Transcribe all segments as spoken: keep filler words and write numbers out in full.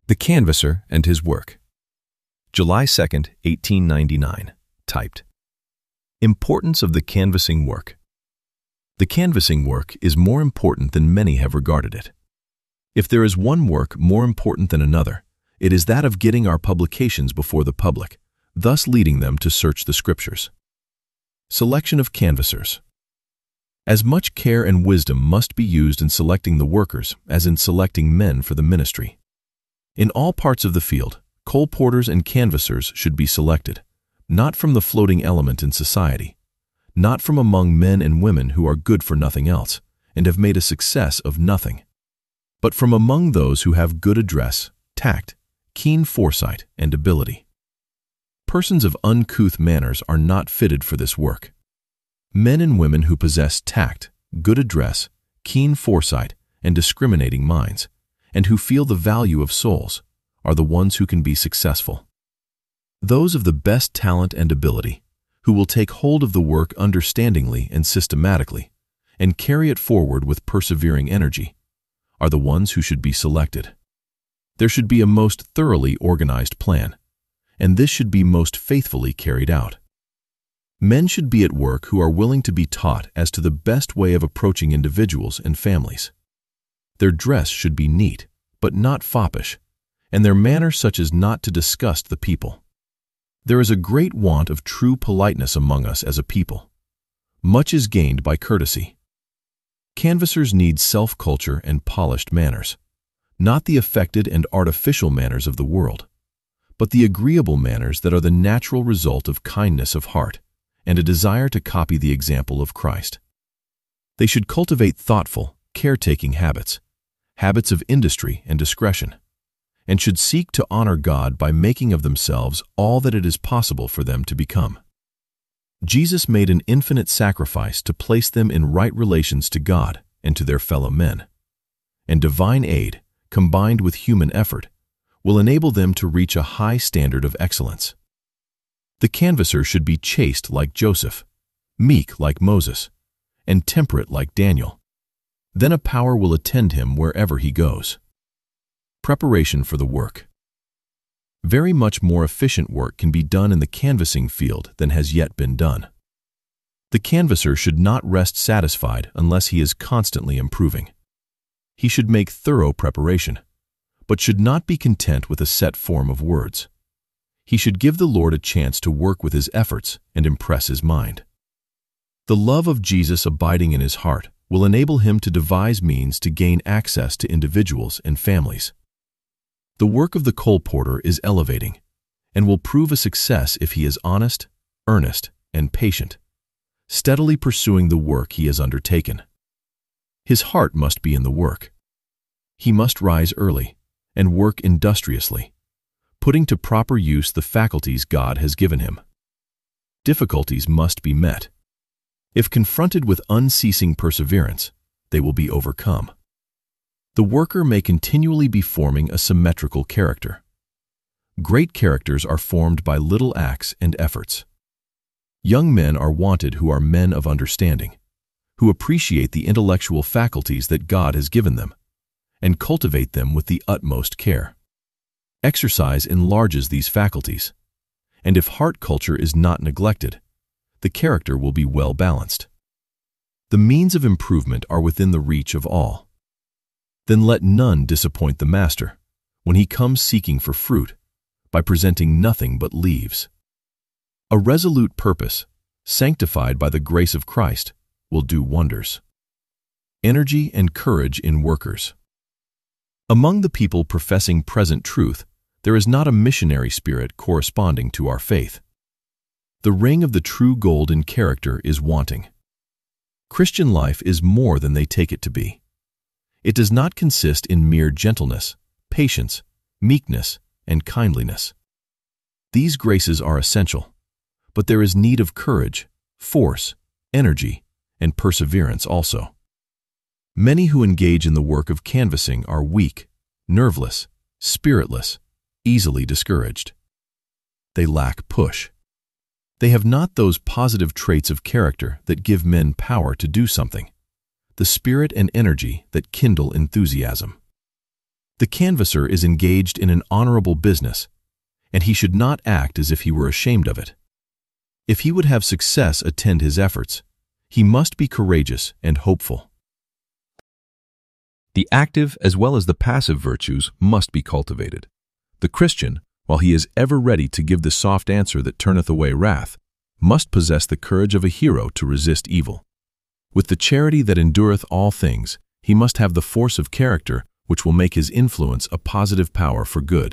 The Canvasser and His Work. July second, eighteen ninety-nine. Typed. Importance of the canvassing work. The canvassing work is more important than many have regarded it. If there is one work more important than another, it is that of getting our publications before the public, thus leading them to search the Scriptures. Selection of canvassers. As much care and wisdom must be used in selecting the workers as in selecting men for the ministry. In all parts of the field, colporteurs and canvassers should be selected, not from the floating element in society, not from among men and women who are good for nothing else and have made a success of nothing, but from among those who have good address, tact, keen foresight, and ability. Persons of uncouth manners are not fitted for this work. Men and women who possess tact, good address, keen foresight, and discriminating minds, and who feel the value of souls, are the ones who can be successful. Those of the best talent and ability, who will take hold of the work understandingly and systematically, and carry it forward with persevering energy, are the ones who should be selected. There should be a most thoroughly organized plan, and this should be most faithfully carried out. Men should be at work who are willing to be taught as to the best way of approaching individuals and families. Their dress should be neat, but not foppish, and their manner such as not to disgust the people. There is a great want of true politeness among us as a people. Much is gained by courtesy. Canvassers need self-culture and polished manners, not the affected and artificial manners of the world, but the agreeable manners that are the natural result of kindness of heart and a desire to copy the example of Christ. They should cultivate thoughtful, caretaking habits, habits of industry and discretion, and should seek to honor God by making of themselves all that it is possible for them to become. Jesus made an infinite sacrifice to place them in right relations to God and to their fellow men, and divine aid, combined with human effort, will enable them to reach a high standard of excellence. The canvasser should be chaste like Joseph, meek like Moses, and temperate like Daniel. Then a power will attend him wherever he goes. Preparation for the work. Very much more efficient work can be done in the canvassing field than has yet been done. The canvasser should not rest satisfied unless he is constantly improving. He should make thorough preparation, but should not be content with a set form of words. He should give the Lord a chance to work with his efforts and impress his mind. The love of Jesus abiding in his heart will enable him to devise means to gain access to individuals and families. The work of the colporteur is elevating and will prove a success if he is honest, earnest, and patient, steadily pursuing the work he has undertaken. His heart must be in the work. He must rise early and work industriously, putting to proper use the faculties God has given him. Difficulties must be met. If confronted with unceasing perseverance, they will be overcome. The worker may continually be forming a symmetrical character. Great characters are formed by little acts and efforts. Young men are wanted who are men of understanding, who appreciate the intellectual faculties that God has given them, and cultivate them with the utmost care. Exercise enlarges these faculties, and if heart culture is not neglected, the character will be well balanced. The means of improvement are within the reach of all. Then let none disappoint the master when he comes seeking for fruit by presenting nothing but leaves. A resolute purpose, sanctified by the grace of Christ, will do wonders. Energy and courage in workers. Among the people professing present truth, there is not a missionary spirit corresponding to our faith. The ring of the true gold in character is wanting. Christian life is more than they take it to be. It does not consist in mere gentleness, patience, meekness, and kindliness. These graces are essential, but there is need of courage, force, energy, and perseverance also. Many who engage in the work of canvassing are weak, nerveless, spiritless, easily discouraged. They lack push. They have not those positive traits of character that give men power to do something, the spirit and energy that kindle enthusiasm. The canvasser is engaged in an honorable business, and he should not act as if he were ashamed of it. If he would have success attend his efforts, he must be courageous and hopeful. The active as well as the passive virtues must be cultivated. The Christian, while he is ever ready to give the soft answer that turneth away wrath, must possess the courage of a hero to resist evil. With the charity that endureth all things, he must have the force of character which will make his influence a positive power for good.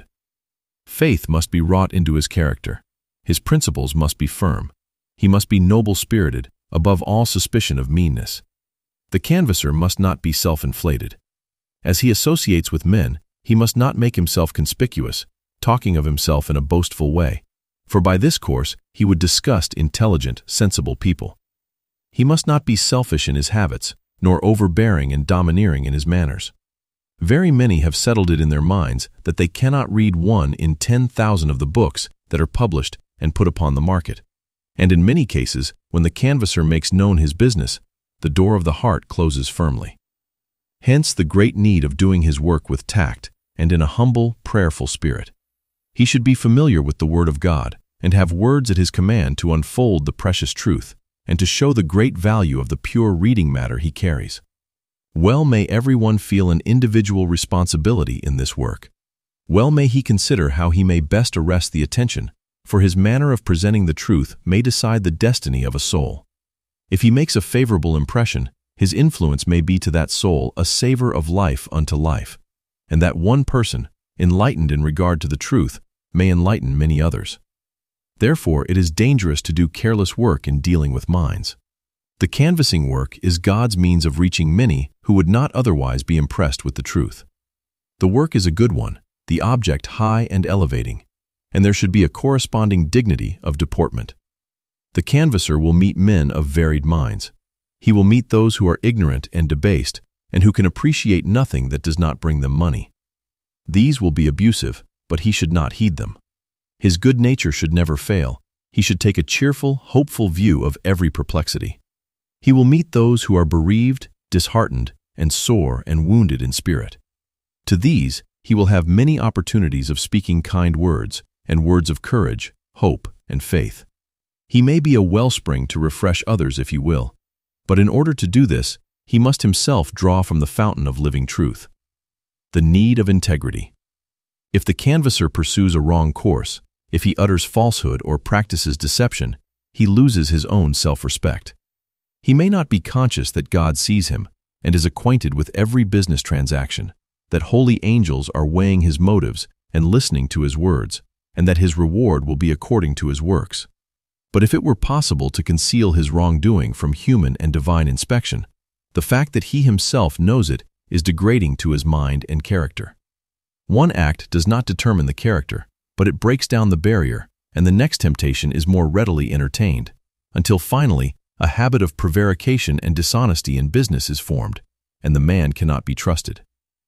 Faith must be wrought into his character. His principles must be firm. He must be noble-spirited, above all suspicion of meanness. The canvasser must not be self-inflated. As he associates with men, he must not make himself conspicuous, talking of himself in a boastful way, for by this course he would disgust intelligent, sensible people. He must not be selfish in his habits, nor overbearing and domineering in his manners. Very many have settled it in their minds that they cannot read one in ten thousand of the books that are published and put upon the market. And in many cases, when the canvasser makes known his business, the door of the heart closes firmly. Hence the great need of doing his work with tact and in a humble, prayerful spirit. He should be familiar with the Word of God and have words at his command to unfold the precious truth and to show the great value of the pure reading matter he carries. Well may everyone feel an individual responsibility in this work. Well may he consider how he may best arrest the attention, for his manner of presenting the truth may decide the destiny of a soul. If he makes a favorable impression, his influence may be to that soul a savor of life unto life, and that one person, enlightened in regard to the truth, may enlighten many others. Therefore, it is dangerous to do careless work in dealing with minds. The canvassing work is God's means of reaching many who would not otherwise be impressed with the truth. The work is a good one, the object high and elevating, and there should be a corresponding dignity of deportment. The canvasser will meet men of varied minds. He will meet those who are ignorant and debased, and who can appreciate nothing that does not bring them money. These will be abusive, but he should not heed them. His good nature should never fail. He should take a cheerful, hopeful view of every perplexity. He will meet those who are bereaved, disheartened, and sore and wounded in spirit. To these, he will have many opportunities of speaking kind words, and words of courage, hope, and faith. He may be a wellspring to refresh others if he will, but in order to do this, he must himself draw from the fountain of living truth. The need of integrity. If the canvasser pursues a wrong course, if he utters falsehood or practices deception, he loses his own self-respect. He may not be conscious that God sees him and is acquainted with every business transaction, that holy angels are weighing his motives and listening to his words, and that his reward will be according to his works. But if it were possible to conceal his wrongdoing from human and divine inspection, the fact that he himself knows it is degrading to his mind and character. One act does not determine the character, but it breaks down the barrier, and the next temptation is more readily entertained, until finally a habit of prevarication and dishonesty in business is formed, and the man cannot be trusted.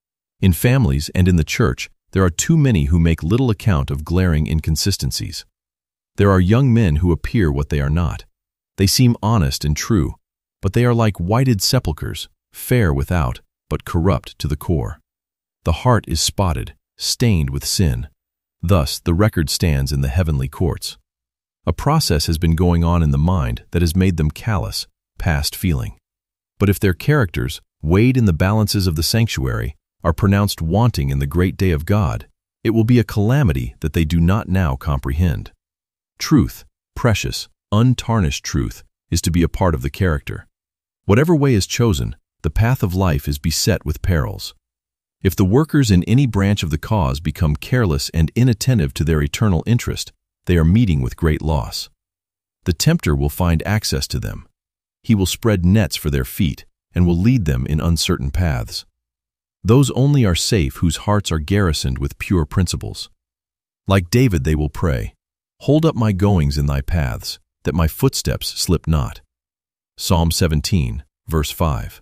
In families and in the church, there are too many who make little account of glaring inconsistencies. There are young men who appear what they are not. They seem honest and true, but they are like whited sepulchres, fair without, but corrupt to the core. The heart is spotted, stained with sin. Thus, the record stands in the heavenly courts. A process has been going on in the mind that has made them callous, past feeling. But if their characters, weighed in the balances of the sanctuary, are pronounced wanting in the great day of God, it will be a calamity that they do not now comprehend. Truth, precious, untarnished truth, is to be a part of the character. Whatever way is chosen, the path of life is beset with perils. If the workers in any branch of the cause become careless and inattentive to their eternal interest, they are meeting with great loss. The tempter will find access to them. He will spread nets for their feet and will lead them in uncertain paths. Those only are safe whose hearts are garrisoned with pure principles. Like David they will pray, "Hold up my goings in thy paths, that my footsteps slip not." Psalm seventeen, verse five.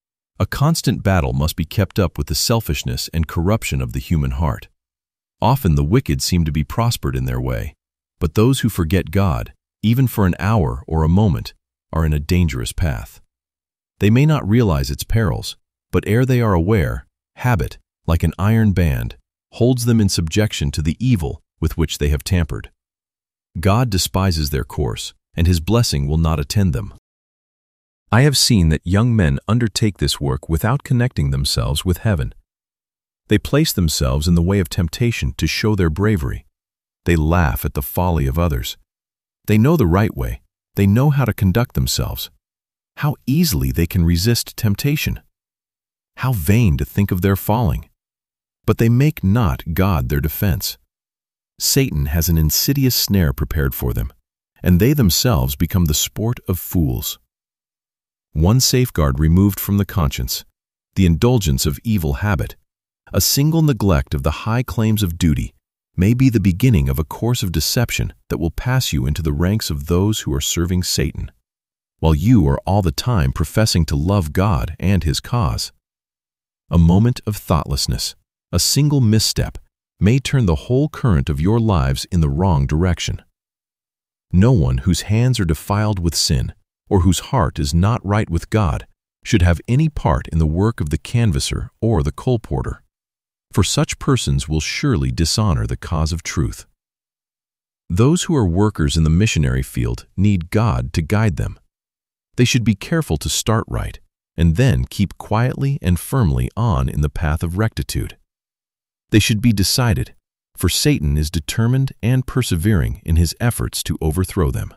A constant battle must be kept up with the selfishness and corruption of the human heart. Often the wicked seem to be prospered in their way, but those who forget God, even for an hour or a moment, are in a dangerous path. They may not realize its perils, but ere they are aware, habit, like an iron band, holds them in subjection to the evil with which they have tampered. God despises their course, and His blessing will not attend them. I have seen that young men undertake this work without connecting themselves with heaven. They place themselves in the way of temptation to show their bravery. They laugh at the folly of others. They know the right way. They know how to conduct themselves. How easily they can resist temptation. How vain to think of their falling. But they make not God their defense. Satan has an insidious snare prepared for them, and they themselves become the sport of fools. One safeguard removed from the conscience, the indulgence of evil habit, a single neglect of the high claims of duty, may be the beginning of a course of deception that will pass you into the ranks of those who are serving Satan, while you are all the time professing to love God and His cause. A moment of thoughtlessness, a single misstep, may turn the whole current of your lives in the wrong direction. No one whose hands are defiled with sin, or whose heart is not right with God, should have any part in the work of the canvasser or the colporteur, for such persons will surely dishonor the cause of truth. Those who are workers in the missionary field need God to guide them. They should be careful to start right, and then keep quietly and firmly on in the path of rectitude. They should be decided, for Satan is determined and persevering in his efforts to overthrow them.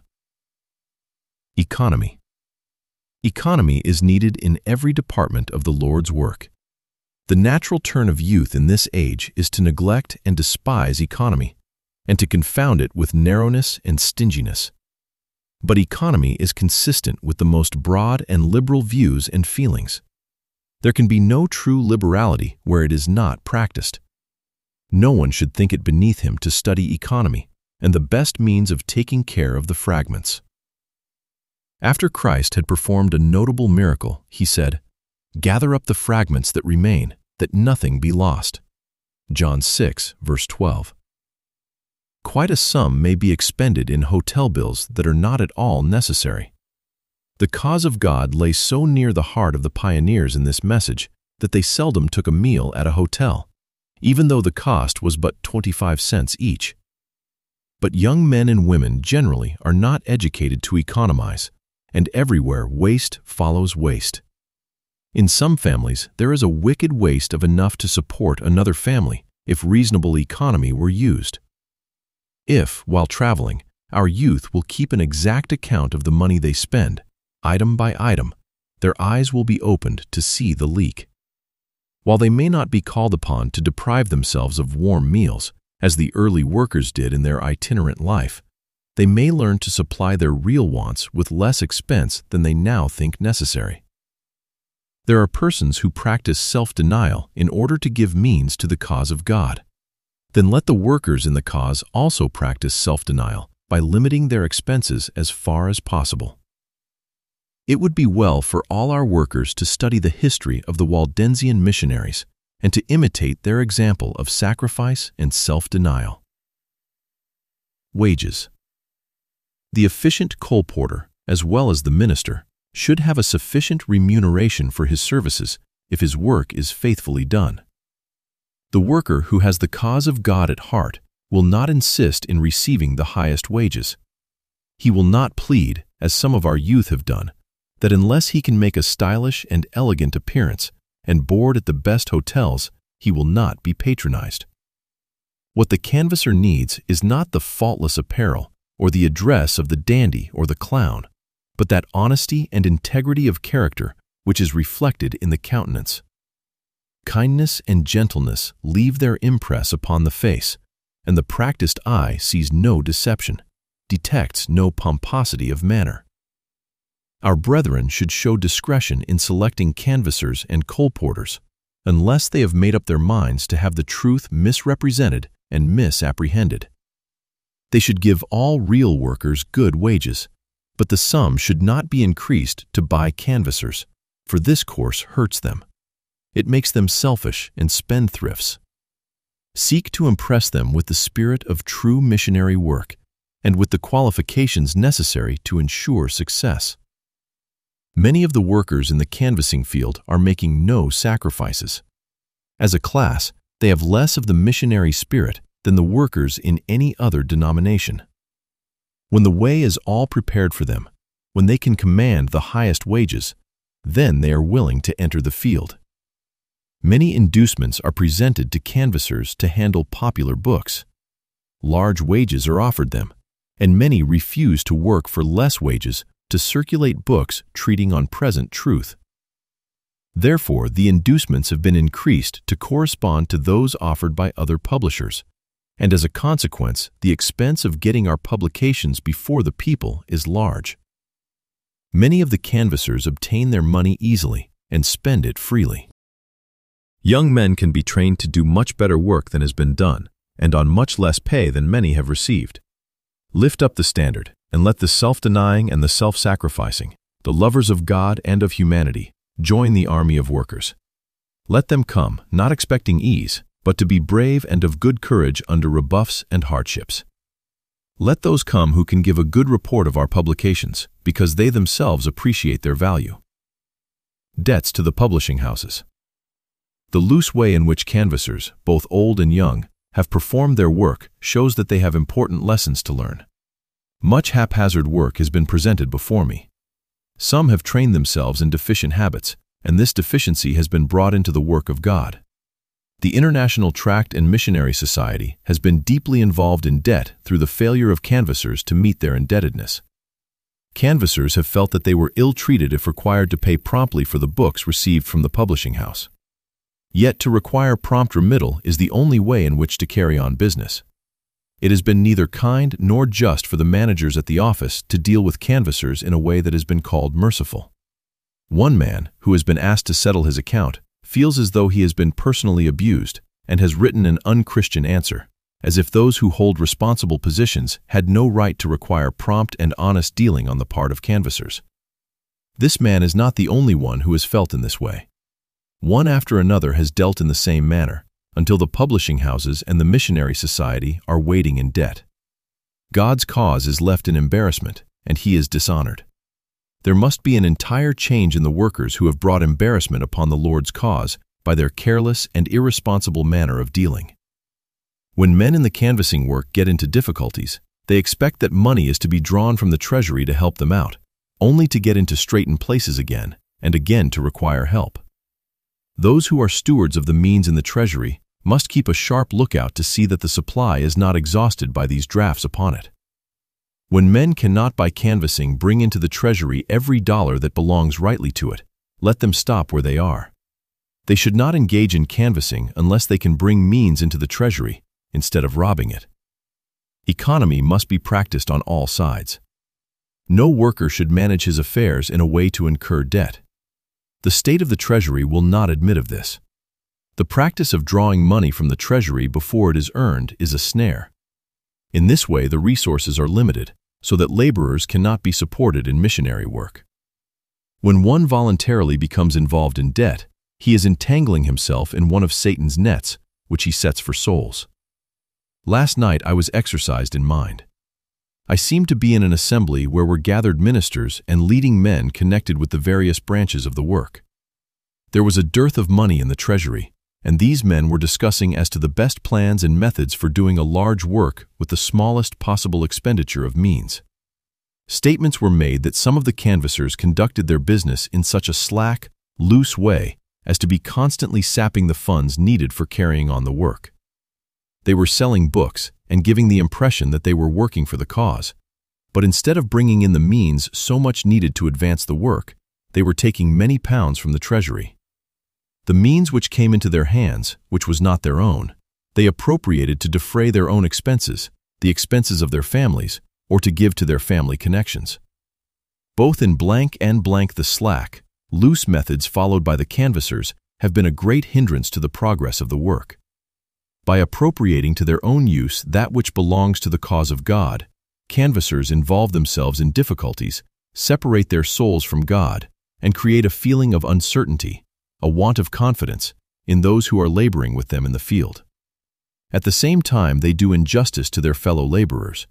Economy. Economy is needed in every department of the Lord's work. The natural turn of youth in this age is to neglect and despise economy, and to confound it with narrowness and stinginess. But economy is consistent with the most broad and liberal views and feelings. There can be no true liberality where it is not practiced. No one should think it beneath him to study economy and the best means of taking care of the fragments. After Christ had performed a notable miracle, He said, "Gather up the fragments that remain, that nothing be lost." John six, verse twelve. Quite a sum may be expended in hotel bills that are not at all necessary. The cause of God lay so near the heart of the pioneers in this message that they seldom took a meal at a hotel, even though the cost was but twenty-five cents each. But young men and women generally are not educated to economize, and everywhere waste follows waste. In some families, there is a wicked waste of enough to support another family if reasonable economy were used. If, while traveling, our youth will keep an exact account of the money they spend, item by item, their eyes will be opened to see the leak. While they may not be called upon to deprive themselves of warm meals, as the early workers did in their itinerant life, they may learn to supply their real wants with less expense than they now think necessary. There are persons who practice self-denial in order to give means to the cause of God. Then let the workers in the cause also practice self-denial by limiting their expenses as far as possible. It would be well for all our workers to study the history of the Waldensian missionaries and to imitate their example of sacrifice and self-denial. Wages. The efficient colporteur, as well as the minister, should have a sufficient remuneration for his services if his work is faithfully done. The worker who has the cause of God at heart will not insist in receiving the highest wages. He will not plead, as some of our youth have done, that unless he can make a stylish and elegant appearance and board at the best hotels, he will not be patronized. What the canvasser needs is not the faultless apparel or the address of the dandy or the clown, but that honesty and integrity of character which is reflected in the countenance. Kindness and gentleness leave their impress upon the face, and the practiced eye sees no deception, detects no pomposity of manner. Our brethren should show discretion in selecting canvassers and colporteurs, unless they have made up their minds to have the truth misrepresented and misapprehended. They should give all real workers good wages, but the sum should not be increased to buy canvassers, for this course hurts them. It makes them selfish and spendthrifts. Seek to impress them with the spirit of true missionary work and with the qualifications necessary to ensure success. Many of the workers in the canvassing field are making no sacrifices. As a class, they have less of the missionary spirit than the workers in any other denomination. When the way is all prepared for them, when they can command the highest wages, then they are willing to enter the field. Many inducements are presented to canvassers to handle popular books. Large wages are offered them, and many refuse to work for less wages to circulate books treating on present truth. Therefore, the inducements have been increased to correspond to those offered by other publishers, and as a consequence, the expense of getting our publications before the people is large. Many of the canvassers obtain their money easily and spend it freely. Young men can be trained to do much better work than has been done, and on much less pay than many have received. Lift up the standard, and let the self-denying and the self-sacrificing, the lovers of God and of humanity, join the army of workers. Let them come, not expecting ease, but to be brave and of good courage under rebuffs and hardships. Let those come who can give a good report of our publications, because they themselves appreciate their value. Debts to the publishing houses. The loose way in which canvassers, both old and young, have performed their work shows that they have important lessons to learn. Much haphazard work has been presented before me. Some have trained themselves in deficient habits, and this deficiency has been brought into the work of God. The International Tract and Missionary Society has been deeply involved in debt through the failure of canvassers to meet their indebtedness. Canvassers have felt that they were ill-treated if required to pay promptly for the books received from the publishing house. Yet to require prompt remittal is the only way in which to carry on business. It has been neither kind nor just for the managers at the office to deal with canvassers in a way that has been called merciful. One man, who has been asked to settle his account, feels as though he has been personally abused and has written an unchristian answer, as if those who hold responsible positions had no right to require prompt and honest dealing on the part of canvassers. This man is not the only one who has felt in this way. One after another has dealt in the same manner, until the publishing houses and the missionary society are wading in debt. God's cause is left in embarrassment, and he is dishonored. There must be an entire change in the workers who have brought embarrassment upon the Lord's cause by their careless and irresponsible manner of dealing. When men in the canvassing work get into difficulties, they expect that money is to be drawn from the treasury to help them out, only to get into straightened places again, and again to require help. Those who are stewards of the means in the treasury must keep a sharp lookout to see that the supply is not exhausted by these drafts upon it. When men cannot by canvassing bring into the treasury every dollar that belongs rightly to it, let them stop where they are. They should not engage in canvassing unless they can bring means into the treasury instead of robbing it. Economy must be practiced on all sides. No worker should manage his affairs in a way to incur debt. The state of the treasury will not admit of this. The practice of drawing money from the treasury before it is earned is a snare. In this way, the resources are limited, so that laborers cannot be supported in missionary work. When one voluntarily becomes involved in debt, he is entangling himself in one of Satan's nets, which he sets for souls. Last night I was exercised in mind. I seemed to be in an assembly where were gathered ministers and leading men connected with the various branches of the work. There was a dearth of money in the treasury, and these men were discussing as to the best plans and methods for doing a large work with the smallest possible expenditure of means. Statements were made that some of the canvassers conducted their business in such a slack, loose way as to be constantly sapping the funds needed for carrying on the work. They were selling books and giving the impression that they were working for the cause, but instead of bringing in the means so much needed to advance the work, they were taking many pounds from the treasury. The means which came into their hands, which was not their own, they appropriated to defray their own expenses, the expenses of their families, or to give to their family connections. Both in blank and blank the slack, loose methods followed by the canvassers have been a great hindrance to the progress of the work. By appropriating to their own use that which belongs to the cause of God, canvassers involve themselves in difficulties, separate their souls from God, and create a feeling of uncertainty, a want of confidence, in those who are laboring with them in the field. At the same time, they do injustice to their fellow laborers.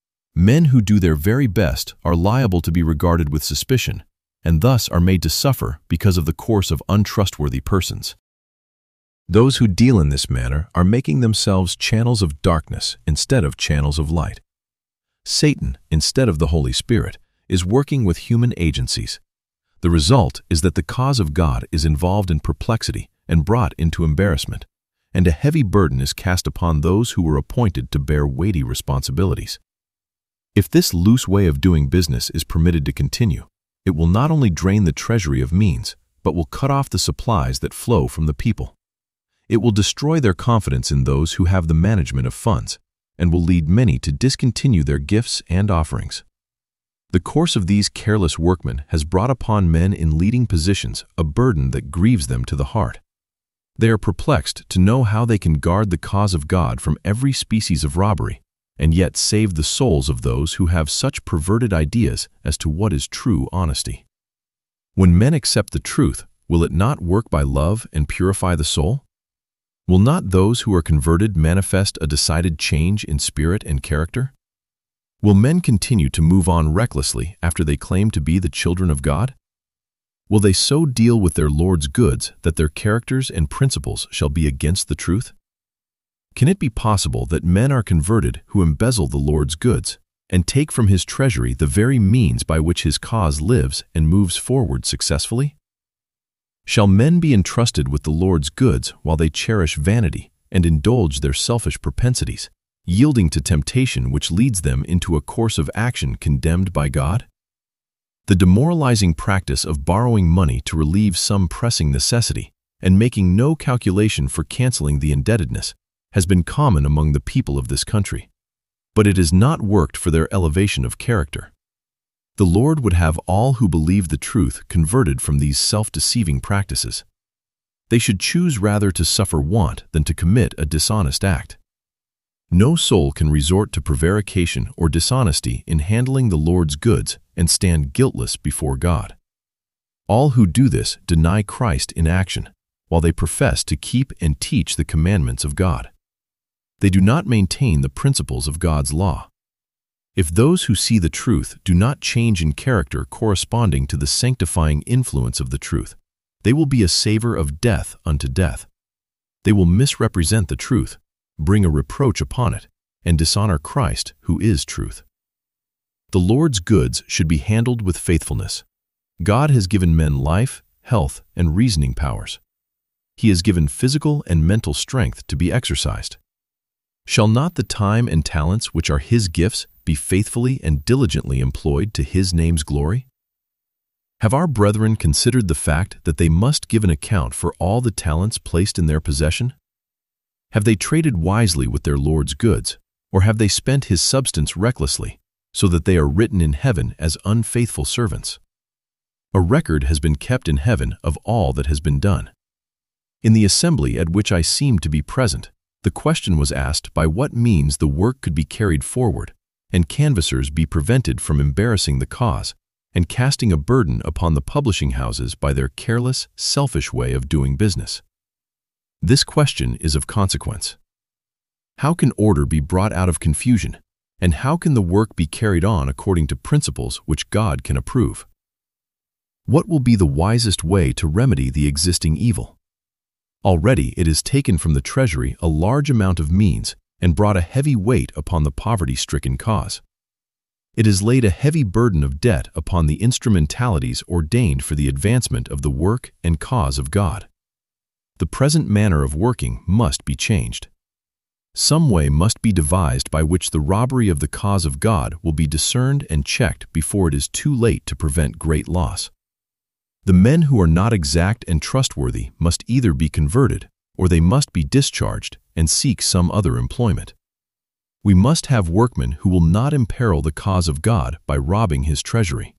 Men who do their very best are liable to be regarded with suspicion, and thus are made to suffer because of the course of untrustworthy persons. Those who deal in this manner are making themselves channels of darkness instead of channels of light. Satan, instead of the Holy Spirit, is working with human agencies. The result is that the cause of God is involved in perplexity and brought into embarrassment, and a heavy burden is cast upon those who were appointed to bear weighty responsibilities. If this loose way of doing business is permitted to continue, it will not only drain the treasury of means, but will cut off the supplies that flow from the people. It will destroy their confidence in those who have the management of funds, and will lead many to discontinue their gifts and offerings. The course of these careless workmen has brought upon men in leading positions a burden that grieves them to the heart. They are perplexed to know how they can guard the cause of God from every species of robbery, and yet save the souls of those who have such perverted ideas as to what is true honesty. When men accept the truth, will it not work by love and purify the soul? Will not those who are converted manifest a decided change in spirit and character? Will men continue to move on recklessly after they claim to be the children of God? Will they so deal with their Lord's goods that their characters and principles shall be against the truth? Can it be possible that men are converted who embezzle the Lord's goods and take from his treasury the very means by which his cause lives and moves forward successfully? Shall men be entrusted with the Lord's goods while they cherish vanity and indulge their selfish propensities, yielding to temptation which leads them into a course of action condemned by God? The demoralizing practice of borrowing money to relieve some pressing necessity and making no calculation for canceling the indebtedness has been common among the people of this country, but it has not worked for their elevation of character. The Lord would have all who believe the truth converted from these self-deceiving practices. They should choose rather to suffer want than to commit a dishonest act. No soul can resort to prevarication or dishonesty in handling the Lord's goods and stand guiltless before God. All who do this deny Christ in action, while they profess to keep and teach the commandments of God. They do not maintain the principles of God's law. If those who see the truth do not change in character corresponding to the sanctifying influence of the truth, they will be a savor of death unto death. They will misrepresent the truth, bring a reproach upon it, and dishonor Christ, who is truth. The Lord's goods should be handled with faithfulness. God has given men life, health, and reasoning powers. He has given physical and mental strength to be exercised. Shall not the time and talents which are His gifts be faithfully and diligently employed to His name's glory? Have our brethren considered the fact that they must give an account for all the talents placed in their possession? Have they traded wisely with their Lord's goods, or have they spent His substance recklessly, so that they are written in heaven as unfaithful servants? A record has been kept in heaven of all that has been done. In the assembly at which I seemed to be present, the question was asked by what means the work could be carried forward, and canvassers be prevented from embarrassing the cause and casting a burden upon the publishing houses by their careless, selfish way of doing business. This question is of consequence. How can order be brought out of confusion, and how can the work be carried on according to principles which God can approve? What will be the wisest way to remedy the existing evil? Already it has taken from the treasury a large amount of means and brought a heavy weight upon the poverty-stricken cause. It has laid a heavy burden of debt upon the instrumentalities ordained for the advancement of the work and cause of God. The present manner of working must be changed. Some way must be devised by which the robbery of the cause of God will be discerned and checked before it is too late to prevent great loss. The men who are not exact and trustworthy must either be converted, or they must be discharged and seek some other employment. We must have workmen who will not imperil the cause of God by robbing His treasury.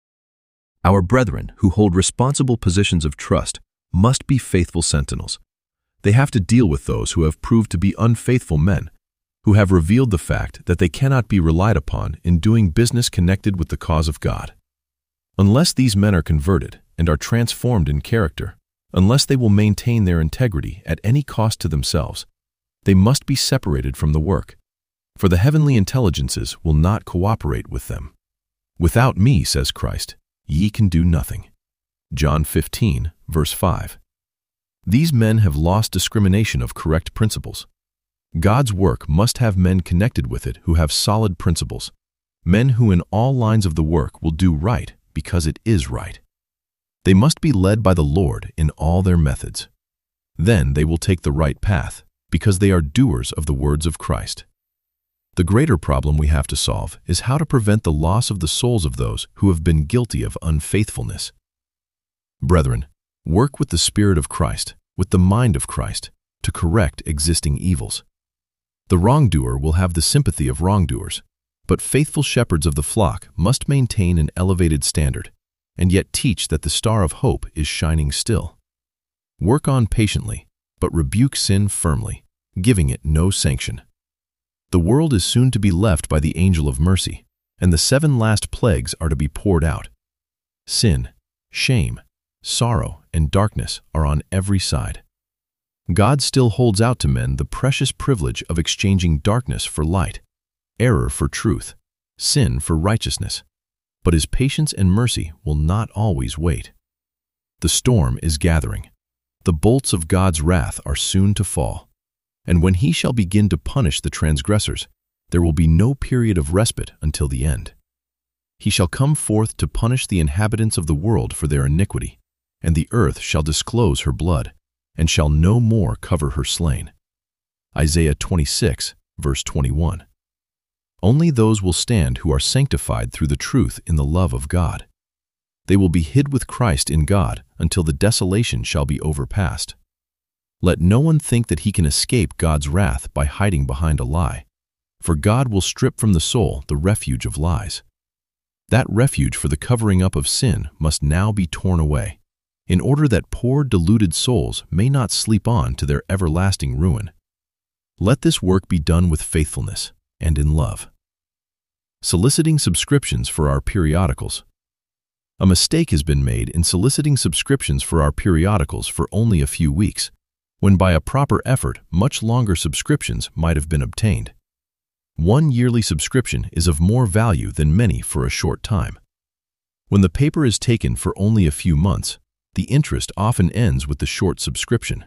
Our brethren who hold responsible positions of trust must be faithful sentinels. They have to deal with those who have proved to be unfaithful men, who have revealed the fact that they cannot be relied upon in doing business connected with the cause of God. Unless these men are converted and are transformed in character, unless they will maintain their integrity at any cost to themselves, they must be separated from the work, for the heavenly intelligences will not cooperate with them. Without me, says Christ, ye can do nothing. John fifteen, verse five. These men have lost discrimination of correct principles. God's work must have men connected with it who have solid principles, men who in all lines of the work will do right because it is right. They must be led by the Lord in all their methods. Then they will take the right path because they are doers of the words of Christ. The greater problem we have to solve is how to prevent the loss of the souls of those who have been guilty of unfaithfulness. Brethren, work with the Spirit of Christ, with the mind of Christ, to correct existing evils. The wrongdoer will have the sympathy of wrongdoers, but faithful shepherds of the flock must maintain an elevated standard, and yet teach that the star of hope is shining still. Work on patiently, but rebuke sin firmly, giving it no sanction. The world is soon to be left by the angel of mercy, and the seven last plagues are to be poured out. Sin, shame, sorrow, and darkness are on every side. God still holds out to men the precious privilege of exchanging darkness for light, error for truth, sin for righteousness, but His patience and mercy will not always wait. The storm is gathering. The bolts of God's wrath are soon to fall, and when He shall begin to punish the transgressors, there will be no period of respite until the end. He shall come forth to punish the inhabitants of the world for their iniquity, and the earth shall disclose her blood, and shall no more cover her slain. Isaiah twenty-six, verse twenty-one. Only those will stand who are sanctified through the truth in the love of God. They will be hid with Christ in God until the desolation shall be overpassed. Let no one think that he can escape God's wrath by hiding behind a lie, for God will strip from the soul the refuge of lies. That refuge for the covering up of sin must now be torn away, in order that poor deluded souls may not sleep on to their everlasting ruin. Let this work be done with faithfulness and in love. Soliciting subscriptions for our periodicals. A mistake has been made in soliciting subscriptions for our periodicals for only a few weeks, when by a proper effort much longer subscriptions might have been obtained. One yearly subscription is of more value than many for a short time. When the paper is taken for only a few months, the interest often ends with the short subscription.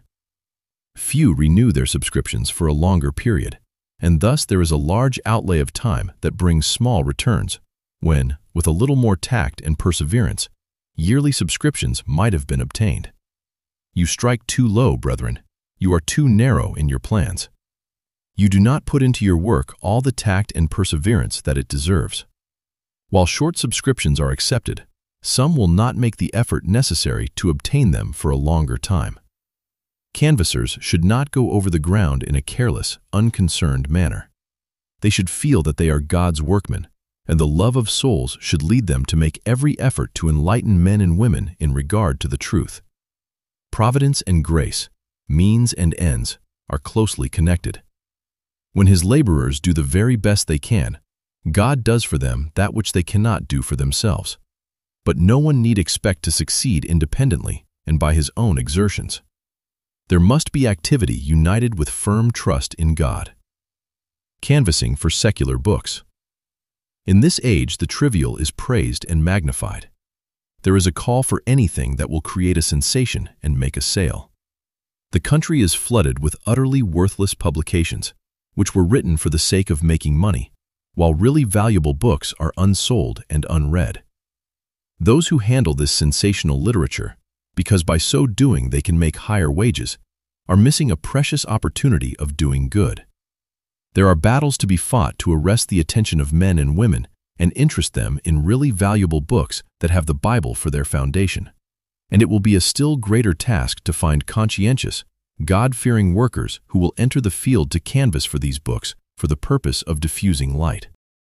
Few renew their subscriptions for a longer period, and thus there is a large outlay of time that brings small returns, when, with a little more tact and perseverance, yearly subscriptions might have been obtained. You strike too low, brethren. You are too narrow in your plans. You do not put into your work all the tact and perseverance that it deserves. While short subscriptions are accepted, some will not make the effort necessary to obtain them for a longer time. Canvassers should not go over the ground in a careless, unconcerned manner. They should feel that they are God's workmen, and the love of souls should lead them to make every effort to enlighten men and women in regard to the truth. Providence and grace, means and ends, are closely connected. When His laborers do the very best they can, God does for them that which they cannot do for themselves. But no one need expect to succeed independently and by his own exertions. There must be activity united with firm trust in God. Canvassing for secular books. In this age, the trivial is praised and magnified. There is a call for anything that will create a sensation and make a sale. The country is flooded with utterly worthless publications, which were written for the sake of making money, while really valuable books are unsold and unread. Those who handle this sensational literature, because by so doing they can make higher wages, are missing a precious opportunity of doing good. There are battles to be fought to arrest the attention of men and women and interest them in really valuable books that have the Bible for their foundation. And it will be a still greater task to find conscientious, God-fearing workers who will enter the field to canvass for these books for the purpose of diffusing light.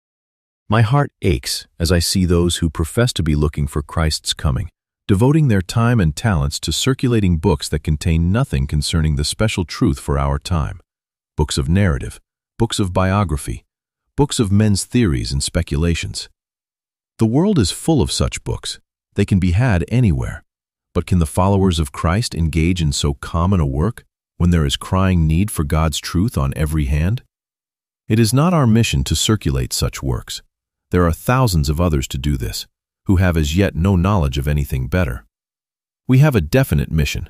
My heart aches as I see those who profess to be looking for Christ's coming, devoting their time and talents to circulating books that contain nothing concerning the special truth for our time. Books of narrative, books of biography, books of men's theories and speculations. The world is full of such books. They can be had anywhere. But can the followers of Christ engage in so common a work when there is crying need for God's truth on every hand? It is not our mission to circulate such works. There are thousands of others to do this, who have as yet no knowledge of anything better. We have a definite mission,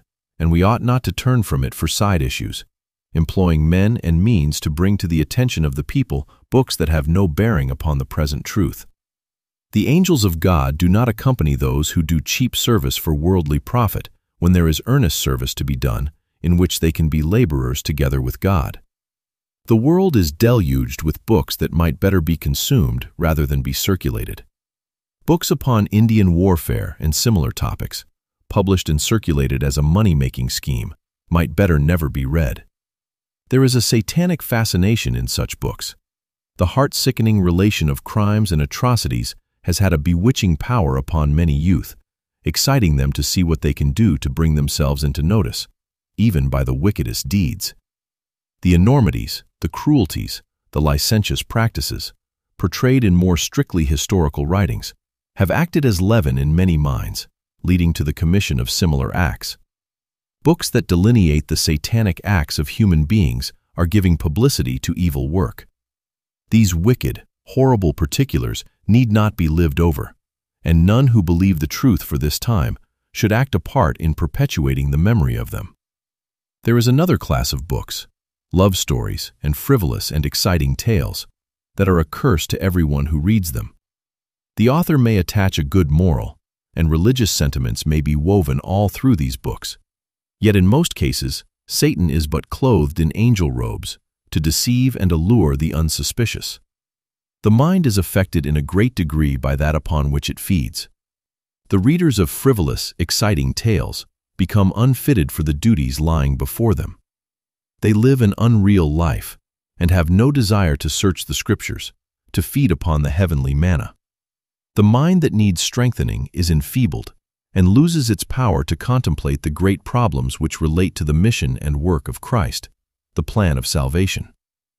and we ought not to turn from it for side issues, employing men and means to bring to the attention of the people books that have no bearing upon the present truth. The angels of God do not accompany those who do cheap service for worldly profit when there is earnest service to be done, in which they can be laborers together with God. The world is deluged with books that might better be consumed rather than be circulated. Books upon Indian warfare and similar topics, published and circulated as a money-making scheme, might better never be read. There is a satanic fascination in such books. The heart-sickening relation of crimes and atrocities has had a bewitching power upon many youth, exciting them to see what they can do to bring themselves into notice, even by the wickedest deeds. The enormities, the cruelties, the licentious practices, portrayed in more strictly historical writings, have acted as leaven in many minds, leading to the commission of similar acts. Books that delineate the satanic acts of human beings are giving publicity to evil work. These wicked, horrible particulars need not be lived over, and none who believe the truth for this time should act a part in perpetuating the memory of them. There is another class of books, love stories and frivolous and exciting tales, that are a curse to everyone who reads them. The author may attach a good moral, and religious sentiments may be woven all through these books. Yet in most cases, Satan is but clothed in angel robes to deceive and allure the unsuspicious. The mind is affected in a great degree by that upon which it feeds. The readers of frivolous, exciting tales become unfitted for the duties lying before them. They live an unreal life and have no desire to search the Scriptures, to feed upon the heavenly manna. The mind that needs strengthening is enfeebled and loses its power to contemplate the great problems which relate to the mission and work of Christ, the plan of salvation.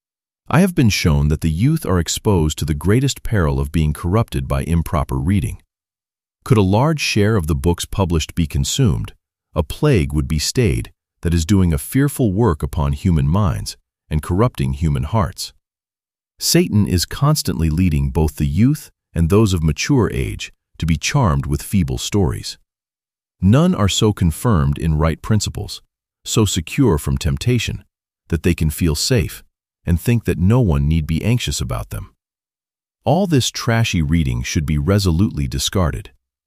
I have been shown that the youth are exposed to the greatest peril of being corrupted by improper reading. Could a large share of the books published be consumed, a plague would be stayed that is doing a fearful work upon human minds and corrupting human hearts. Satan is constantly leading both the youth and those of mature age to be charmed with feeble stories. None are so confirmed in right principles, so secure from temptation, that they can feel safe and think that no one need be anxious about them. All this trashy reading should be resolutely discarded.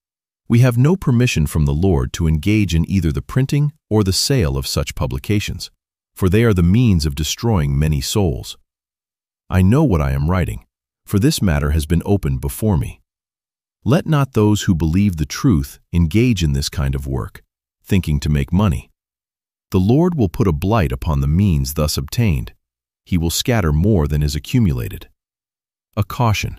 We have no permission from the Lord to engage in either the printing or the sale of such publications, for they are the means of destroying many souls. I know what I am writing, for this matter has been opened before me. Let not those who believe the truth engage in this kind of work, thinking to make money. The Lord will put a blight upon the means thus obtained. He will scatter more than is accumulated. A caution.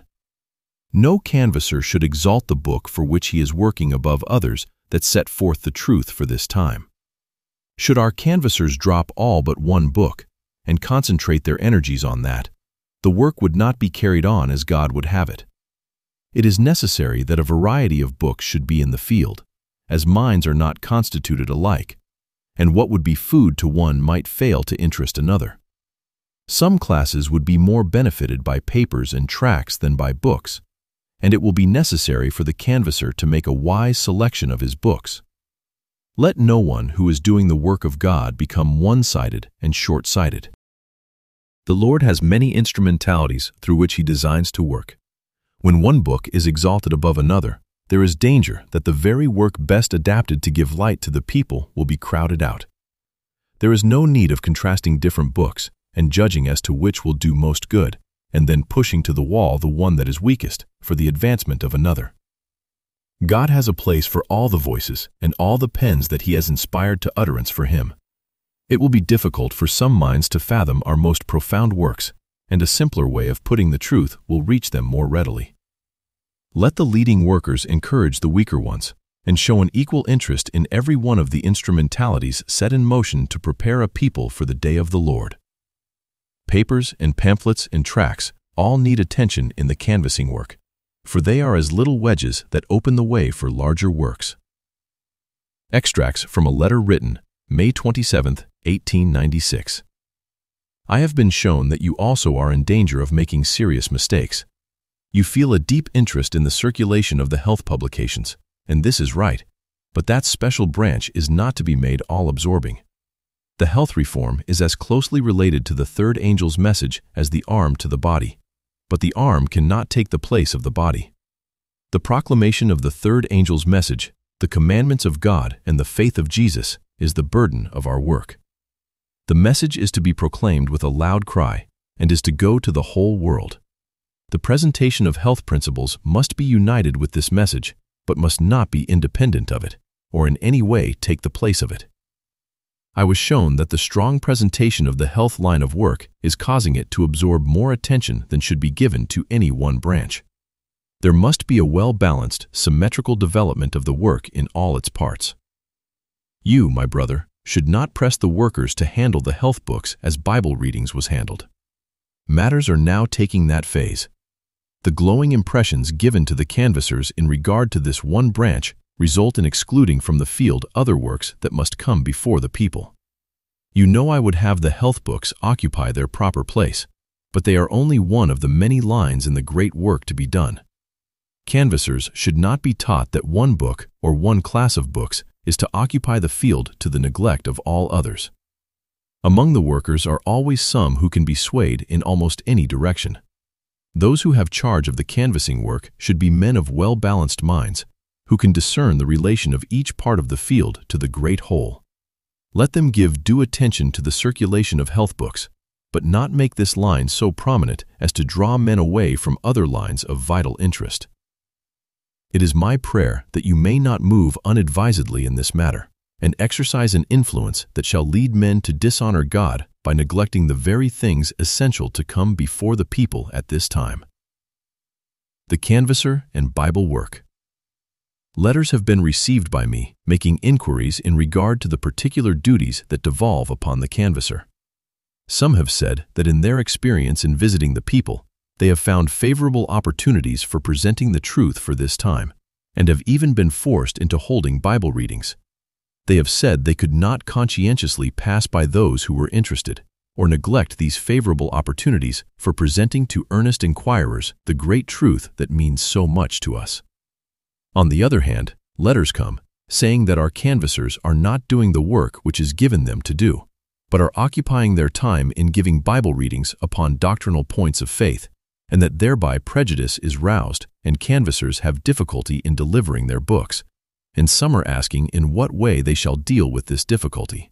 No canvasser should exalt the book for which he is working above others that set forth the truth for this time. Should our canvassers drop all but one book and concentrate their energies on that, the work would not be carried on as God would have it. It is necessary that a variety of books should be in the field, as minds are not constituted alike, and what would be food to one might fail to interest another. Some classes would be more benefited by papers and tracts than by books, and it will be necessary for the canvasser to make a wise selection of his books. Let no one who is doing the work of God become one-sided and short-sighted. The Lord has many instrumentalities through which He designs to work. When one book is exalted above another, there is danger that the very work best adapted to give light to the people will be crowded out. There is no need of contrasting different books and judging as to which will do most good, and then pushing to the wall the one that is weakest for the advancement of another. God has a place for all the voices and all the pens that He has inspired to utterance for Him. It will be difficult for some minds to fathom our most profound works, and a simpler way of putting the truth will reach them more readily. Let the leading workers encourage the weaker ones, and show an equal interest in every one of the instrumentalities set in motion to prepare a people for the day of the Lord. Papers and pamphlets and tracts all need attention in the canvassing work, for they are as little wedges that open the way for larger works. Extracts from a letter written May twenty-seventh, eighteen ninety-six. I have been shown that you also are in danger of making serious mistakes. You feel a deep interest in the circulation of the health publications, and this is right. But that special branch is not to be made all-absorbing. The health reform is as closely related to the third angel's message as the arm to the body, but the arm cannot take the place of the body. The proclamation of the third angel's message, the commandments of God and the faith of Jesus, is the burden of our work. The message is to be proclaimed with a loud cry and is to go to the whole world. The presentation of health principles must be united with this message, but must not be independent of it, or in any way take the place of it. I was shown that the strong presentation of the health line of work is causing it to absorb more attention than should be given to any one branch. There must be a well-balanced, symmetrical development of the work in all its parts. You, my brother, should not press the workers to handle the health books as Bible readings was handled. Matters are now taking that phase. The glowing impressions given to the canvassers in regard to this one branch result in excluding from the field other works that must come before the people. You know I would have the health books occupy their proper place, but they are only one of the many lines in the great work to be done. Canvassers should not be taught that one book or one class of books is to occupy the field to the neglect of all others. Among the workers are always some who can be swayed in almost any direction. Those who have charge of the canvassing work should be men of well-balanced minds, who can discern the relation of each part of the field to the great whole. Let them give due attention to the circulation of health books, but not make this line so prominent as to draw men away from other lines of vital interest. It is my prayer that you may not move unadvisedly in this matter, and exercise an influence that shall lead men to dishonor God by neglecting the very things essential to come before the people at this time. The Canvasser and Bible Work. Letters have been received by me making inquiries in regard to the particular duties that devolve upon the canvasser. Some have said that in their experience in visiting the people, they have found favorable opportunities for presenting the truth for this time, and have even been forced into holding Bible readings. They have said they could not conscientiously pass by those who were interested, or neglect these favorable opportunities for presenting to earnest inquirers the great truth that means so much to us. On the other hand, letters come, saying that our canvassers are not doing the work which is given them to do, but are occupying their time in giving Bible readings upon doctrinal points of faith, and that thereby prejudice is roused and canvassers have difficulty in delivering their books, and some are asking in what way they shall deal with this difficulty.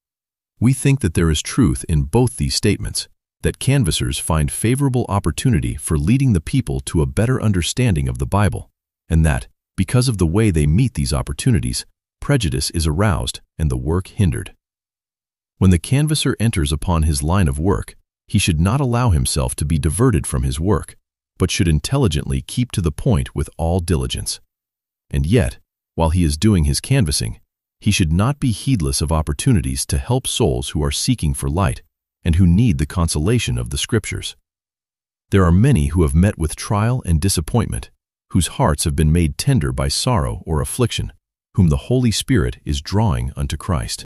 We think that there is truth in both these statements, that canvassers find favorable opportunity for leading the people to a better understanding of the Bible, and that, because of the way they meet these opportunities, prejudice is aroused and the work hindered. When the canvasser enters upon his line of work, he should not allow himself to be diverted from his work, but should intelligently keep to the point with all diligence. And yet, while he is doing his canvassing, he should not be heedless of opportunities to help souls who are seeking for light and who need the consolation of the Scriptures. There are many who have met with trial and disappointment, whose hearts have been made tender by sorrow or affliction, whom the Holy Spirit is drawing unto Christ.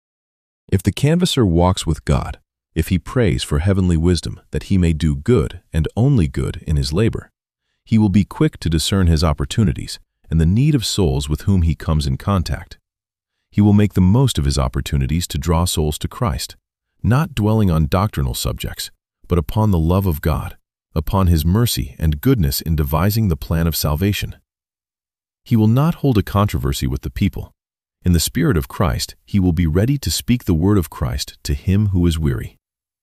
If the canvasser walks with God, if he prays for heavenly wisdom that he may do good and only good in his labor, he will be quick to discern his opportunities and the need of souls with whom he comes in contact. He will make the most of his opportunities to draw souls to Christ, not dwelling on doctrinal subjects, but upon the love of God, upon his mercy and goodness in devising the plan of salvation. He will not hold a controversy with the people. In the Spirit of Christ, he will be ready to speak the word of Christ to him who is weary.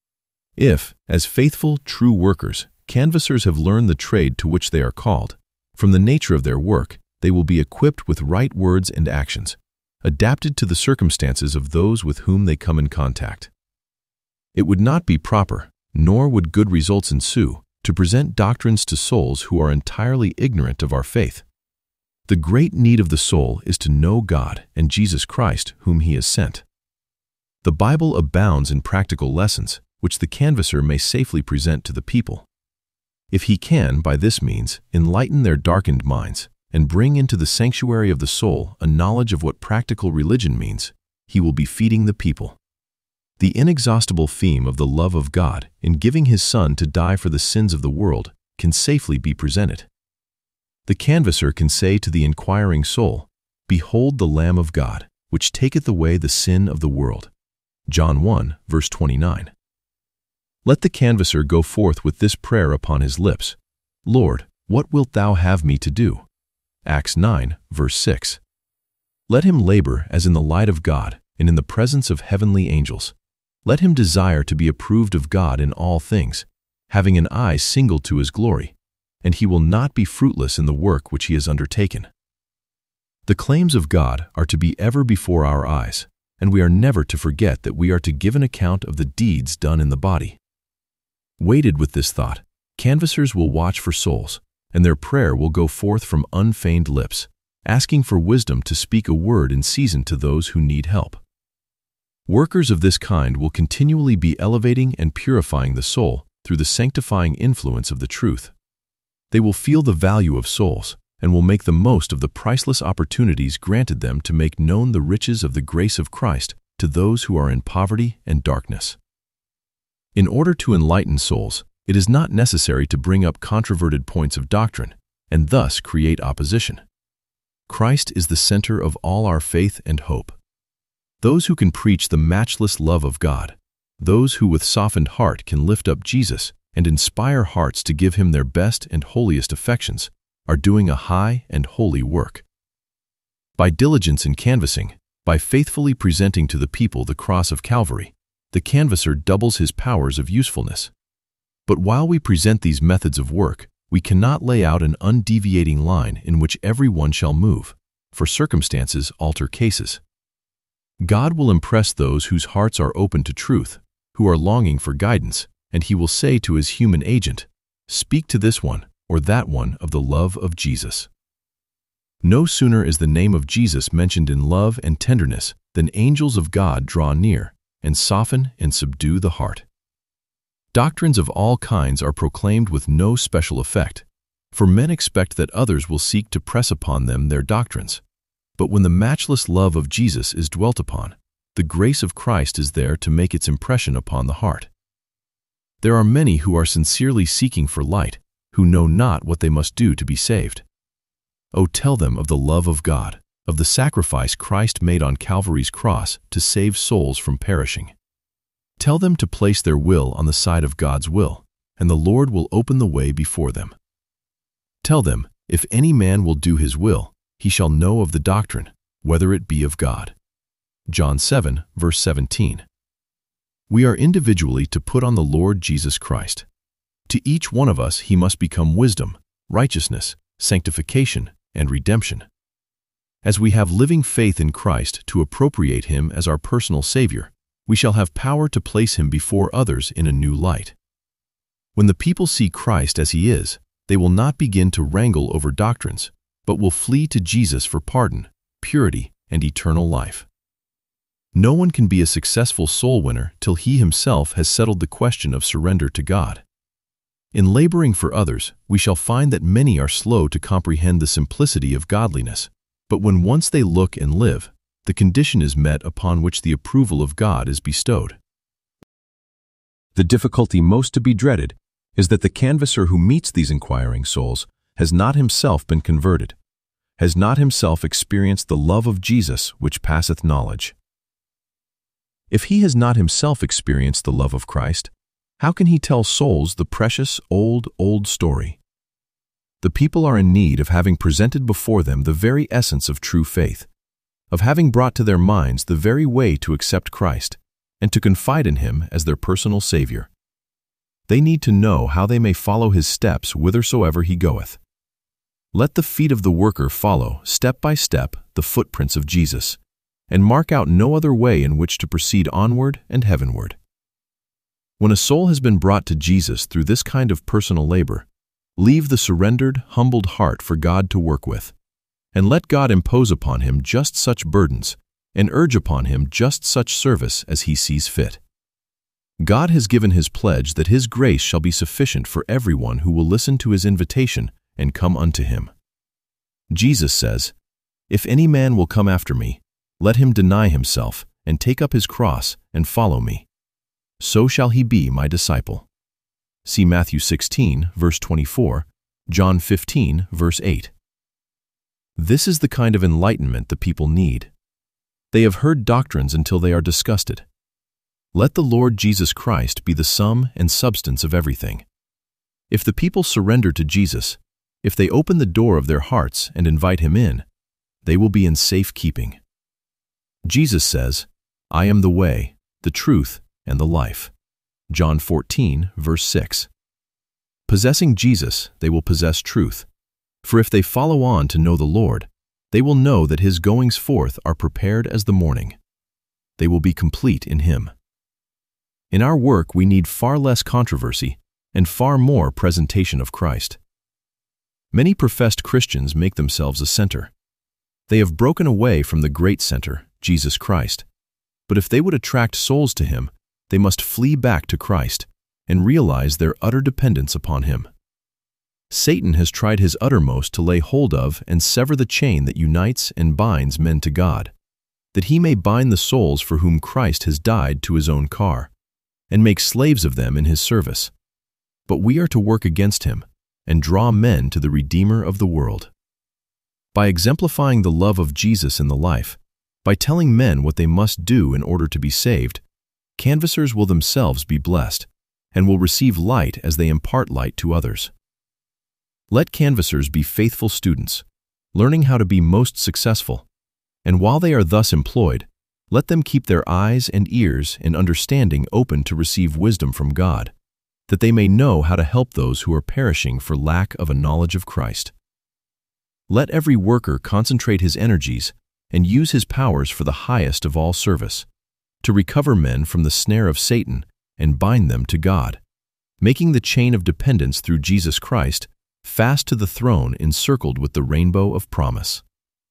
If, as faithful, true workers, canvassers have learned the trade to which they are called, from the nature of their work, they will be equipped with right words and actions, adapted to the circumstances of those with whom they come in contact. It would not be proper, nor would good results ensue, to present doctrines to souls who are entirely ignorant of our faith. The great need of the soul is to know God and Jesus Christ whom he has sent. The Bible abounds in practical lessons, which the canvasser may safely present to the people. If he can, by this means, enlighten their darkened minds and bring into the sanctuary of the soul a knowledge of what practical religion means, he will be feeding the people. The inexhaustible theme of the love of God in giving his Son to die for the sins of the world can safely be presented. The canvasser can say to the inquiring soul, Behold the Lamb of God, which taketh away the sin of the world. John one, verse twenty-nine. Let the canvasser go forth with this prayer upon his lips. Lord, what wilt thou have me to do? Acts nine, verse six. Let him labor as in the light of God and in the presence of heavenly angels. Let him desire to be approved of God in all things, having an eye single to his glory, and he will not be fruitless in the work which he has undertaken. The claims of God are to be ever before our eyes, and we are never to forget that we are to give an account of the deeds done in the body. Weighted with this thought, canvassers will watch for souls, and their prayer will go forth from unfeigned lips, asking for wisdom to speak a word in season to those who need help. Workers of this kind will continually be elevating and purifying the soul through the sanctifying influence of the truth. They will feel the value of souls and will make the most of the priceless opportunities granted them to make known the riches of the grace of Christ to those who are in poverty and darkness. In order to enlighten souls, it is not necessary to bring up controverted points of doctrine and thus create opposition. Christ is the center of all our faith and hope. Those who can preach the matchless love of God, those who with softened heart can lift up Jesus and inspire hearts to give him their best and holiest affections, are doing a high and holy work. By diligence in canvassing, by faithfully presenting to the people the cross of Calvary, the canvasser doubles his powers of usefulness. But while we present these methods of work, we cannot lay out an undeviating line in which every one shall move, for circumstances alter cases. God will impress those whose hearts are open to truth, who are longing for guidance, and he will say to his human agent, "Speak to this one or that one of the love of Jesus." No sooner is the name of Jesus mentioned in love and tenderness than angels of God draw near and soften and subdue the heart. Doctrines of all kinds are proclaimed with no special effect, for men expect that others will seek to press upon them their doctrines. But when the matchless love of Jesus is dwelt upon, the grace of Christ is there to make its impression upon the heart. There are many who are sincerely seeking for light, who know not what they must do to be saved. Oh, tell them of the love of God, of the sacrifice Christ made on Calvary's cross to save souls from perishing. Tell them to place their will on the side of God's will, and the Lord will open the way before them. Tell them, if any man will do his will, he shall know of the doctrine, whether it be of God. John seven, verse seventeen. We are individually to put on the Lord Jesus Christ. To each one of us he must become wisdom, righteousness, sanctification, and redemption. As we have living faith in Christ to appropriate him as our personal Savior, we shall have power to place him before others in a new light. When the people see Christ as he is, they will not begin to wrangle over doctrines, but will flee to Jesus for pardon, purity, and eternal life. No one can be a successful soul winner till he himself has settled the question of surrender to God. In laboring for others, we shall find that many are slow to comprehend the simplicity of godliness, but when once they look and live, the condition is met upon which the approval of God is bestowed. The difficulty most to be dreaded is that the canvasser who meets these inquiring souls has not himself been converted, has not himself experienced the love of Jesus which passeth knowledge. If he has not himself experienced the love of Christ, how can he tell souls the precious old, old story? The people are in need of having presented before them the very essence of true faith, of having brought to their minds the very way to accept Christ and to confide in him as their personal Savior. They need to know how they may follow his steps whithersoever he goeth. Let the feet of the worker follow, step by step, the footprints of Jesus, and mark out no other way in which to proceed onward and heavenward. When a soul has been brought to Jesus through this kind of personal labor, leave the surrendered, humbled heart for God to work with, and let God impose upon him just such burdens and urge upon him just such service as he sees fit. God has given his pledge that his grace shall be sufficient for everyone who will listen to his invitation and come unto him. Jesus says, "If any man will come after me, let him deny himself and take up his cross and follow me. So shall he be my disciple." See Matthew sixteen, verse twenty-four, John fifteen, verse eight. This is the kind of enlightenment the people need. They have heard doctrines until they are disgusted. Let the Lord Jesus Christ be the sum and substance of everything. If the people surrender to Jesus, if they open the door of their hearts and invite Him in, they will be in safe keeping. Jesus says, "I am the way, the truth, and the life." John fourteen, verse six. Possessing Jesus, they will possess truth. For if they follow on to know the Lord, they will know that His goings forth are prepared as the morning. They will be complete in Him. In our work, we need far less controversy and far more presentation of Christ. Many professed Christians make themselves a center. They have broken away from the great center, Jesus Christ. But if they would attract souls to Him, they must flee back to Christ and realize their utter dependence upon Him. Satan has tried his uttermost to lay hold of and sever the chain that unites and binds men to God, that he may bind the souls for whom Christ has died to His own car, and make slaves of them in His service. But we are to work against him and draw men to the Redeemer of the world. By exemplifying the love of Jesus in the life, by telling men what they must do in order to be saved, canvassers will themselves be blessed and will receive light as they impart light to others. Let canvassers be faithful students, learning how to be most successful, and while they are thus employed, let them keep their eyes and ears and understanding open to receive wisdom from God, that they may know how to help those who are perishing for lack of a knowledge of Christ. Let every worker concentrate his energies and use his powers for the highest of all service, to recover men from the snare of Satan and bind them to God, making the chain of dependence through Jesus Christ fast to the throne encircled with the rainbow of promise.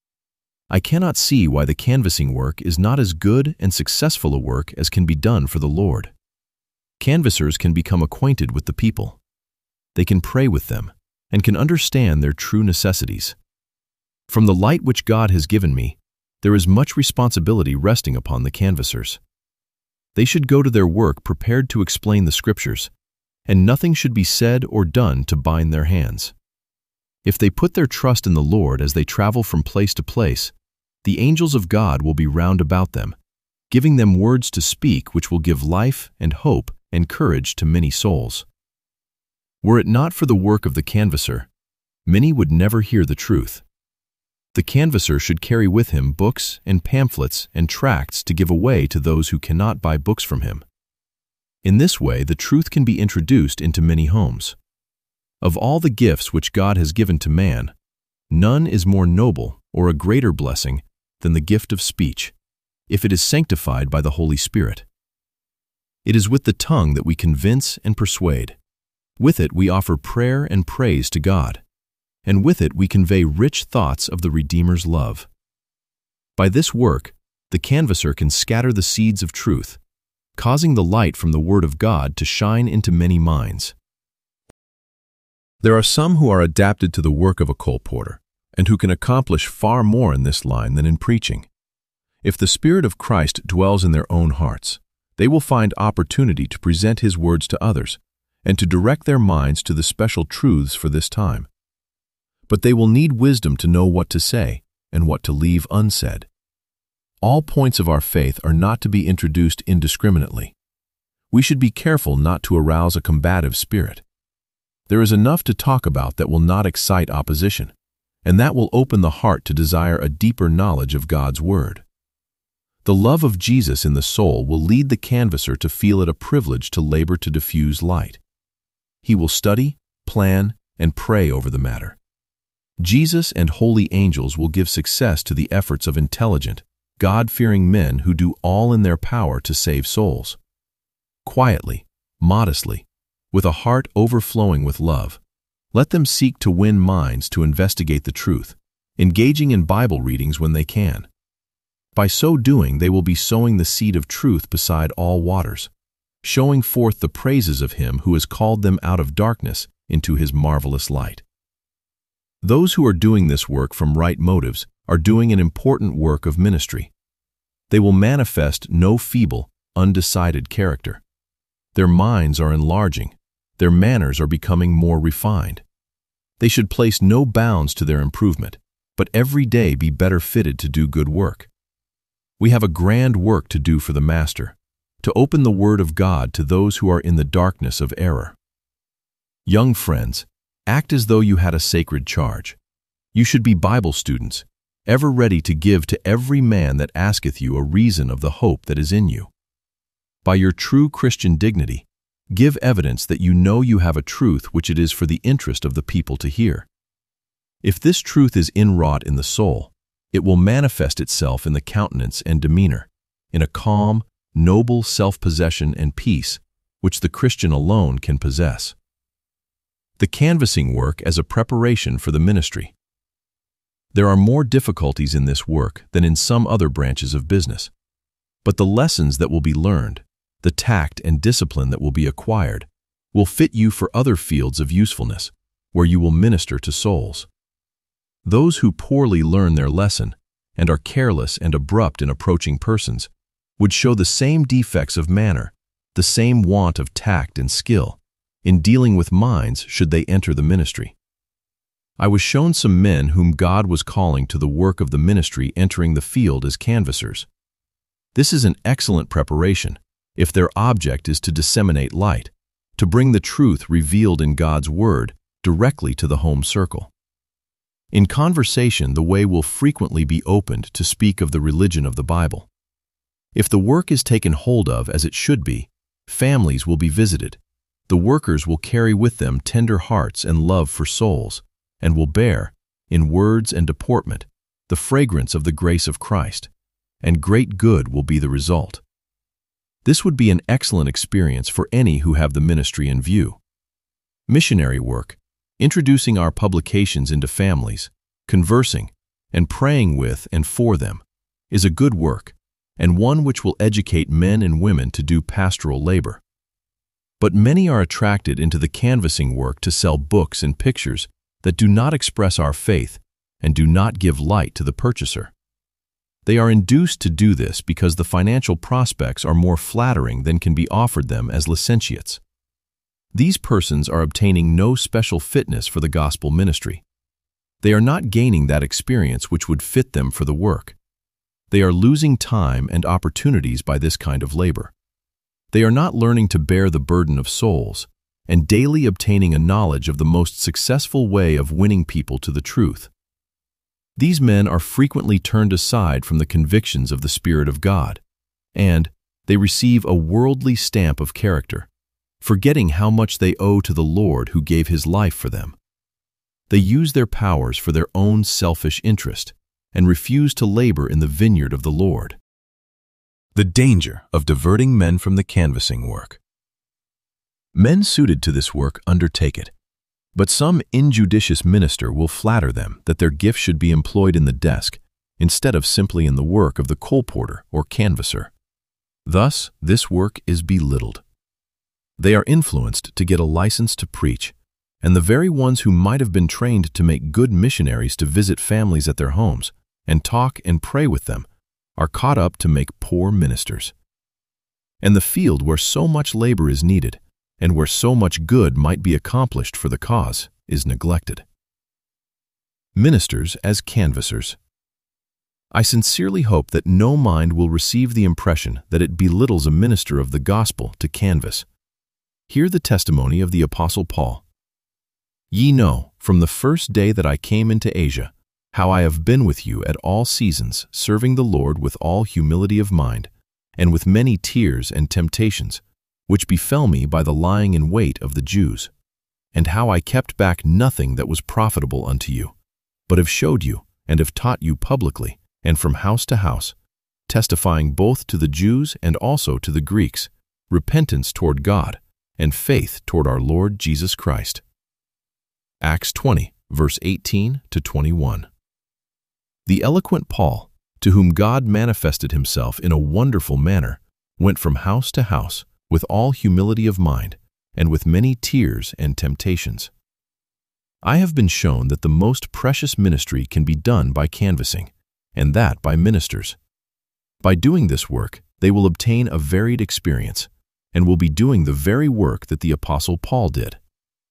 I cannot see why the canvassing work is not as good and successful a work as can be done for the Lord. Canvassers can become acquainted with the people. They can pray with them and can understand their true necessities. From the light which God has given me, there is much responsibility resting upon the canvassers. They should go to their work prepared to explain the Scriptures, and nothing should be said or done to bind their hands. If they put their trust in the Lord as they travel from place to place, the angels of God will be round about them, giving them words to speak which will give life and hope and courage to many souls. Were it not for the work of the canvasser, many would never hear the truth. The canvasser should carry with him books and pamphlets and tracts to give away to those who cannot buy books from him. In this way, the truth can be introduced into many homes. Of all the gifts which God has given to man, none is more noble or a greater blessing than the gift of speech, if it is sanctified by the Holy Spirit. It is with the tongue that we convince and persuade. With it we offer prayer and praise to God, and with it we convey rich thoughts of the Redeemer's love. By this work, the canvasser can scatter the seeds of truth, causing the light from the Word of God to shine into many minds. There are some who are adapted to the work of a colporteur, and who can accomplish far more in this line than in preaching. If the Spirit of Christ dwells in their own hearts, they will find opportunity to present His words to others, and to direct their minds to the special truths for this time. But they will need wisdom to know what to say and what to leave unsaid. All points of our faith are not to be introduced indiscriminately. We should be careful not to arouse a combative spirit. There is enough to talk about that will not excite opposition, and that will open the heart to desire a deeper knowledge of God's Word. The love of Jesus in the soul will lead the canvasser to feel it a privilege to labor to diffuse light. He will study, plan, and pray over the matter. Jesus and holy angels will give success to the efforts of intelligent, God-fearing men who do all in their power to save souls. Quietly, modestly, with a heart overflowing with love, let them seek to win minds to investigate the truth, engaging in Bible readings when they can. By so doing, they will be sowing the seed of truth beside all waters, showing forth the praises of Him who has called them out of darkness into His marvelous light. Those who are doing this work from right motives are doing an important work of ministry. They will manifest no feeble, undecided character. Their minds are enlarging. Their manners are becoming more refined. They should place no bounds to their improvement, but every day be better fitted to do good work. We have a grand work to do for the Master, to open the Word of God to those who are in the darkness of error. Young friends, act as though you had a sacred charge. You should be Bible students, ever ready to give to every man that asketh you a reason of the hope that is in you. By your true Christian dignity, give evidence that you know you have a truth which it is for the interest of the people to hear. If this truth is inwrought in the soul, it will manifest itself in the countenance and demeanor, in a calm, noble self-possession and peace which the Christian alone can possess. The canvassing work as a preparation for the ministry. There are more difficulties in this work than in some other branches of business, but the lessons that will be learned, the tact and discipline that will be acquired, will fit you for other fields of usefulness, where you will minister to souls. Those who poorly learn their lesson and are careless and abrupt in approaching persons would show the same defects of manner, the same want of tact and skill, in dealing with minds should they enter the ministry. I was shown some men whom God was calling to the work of the ministry entering the field as canvassers. This is an excellent preparation, if their object is to disseminate light, to bring the truth revealed in God's Word directly to the home circle. In conversation, the way will frequently be opened to speak of the religion of the Bible. If the work is taken hold of as it should be, families will be visited. The workers will carry with them tender hearts and love for souls, and will bear, in words and deportment, the fragrance of the grace of Christ, and great good will be the result. This would be an excellent experience for any who have the ministry in view. Missionary work, introducing our publications into families, conversing, and praying with and for them, is a good work, and one which will educate men and women to do pastoral labor. But many are attracted into the canvassing work to sell books and pictures that do not express our faith and do not give light to the purchaser. They are induced to do this because the financial prospects are more flattering than can be offered them as licentiates. These persons are obtaining no special fitness for the gospel ministry. They are not gaining that experience which would fit them for the work. They are losing time and opportunities by this kind of labor. They are not learning to bear the burden of souls and daily obtaining a knowledge of the most successful way of winning people to the truth. These men are frequently turned aside from the convictions of the Spirit of God, and they receive a worldly stamp of character, forgetting how much they owe to the Lord who gave His life for them. They use their powers for their own selfish interest and refuse to labor in the vineyard of the Lord. The danger of diverting men from the canvassing work. Men suited to this work undertake it, but some injudicious minister will flatter them that their gift should be employed in the desk instead of simply in the work of the colporteur or canvasser. Thus, this work is belittled. They are influenced to get a license to preach, and the very ones who might have been trained to make good missionaries to visit families at their homes and talk and pray with them are caught up to make poor ministers. And the field where so much labor is needed and where so much good might be accomplished for the cause is neglected. Ministers as canvassers. I sincerely hope that no mind will receive the impression that it belittles a minister of the gospel to canvass. Hear the testimony of the Apostle Paul. Ye know, from the first day that I came into Asia, how I have been with you at all seasons, serving the Lord with all humility of mind, and with many tears and temptations, which befell me by the lying in wait of the Jews, and how I kept back nothing that was profitable unto you, but have showed you, and have taught you publicly, and from house to house, testifying both to the Jews and also to the Greeks, repentance toward God, and faith toward our Lord Jesus Christ. Acts twenty, verse eighteen to twenty-one. The eloquent Paul, to whom God manifested himself in a wonderful manner, went from house to house with all humility of mind and with many tears and temptations. I have been shown that the most precious ministry can be done by canvassing, and that by ministers. By doing this work, they will obtain a varied experience and will be doing the very work that the Apostle Paul did.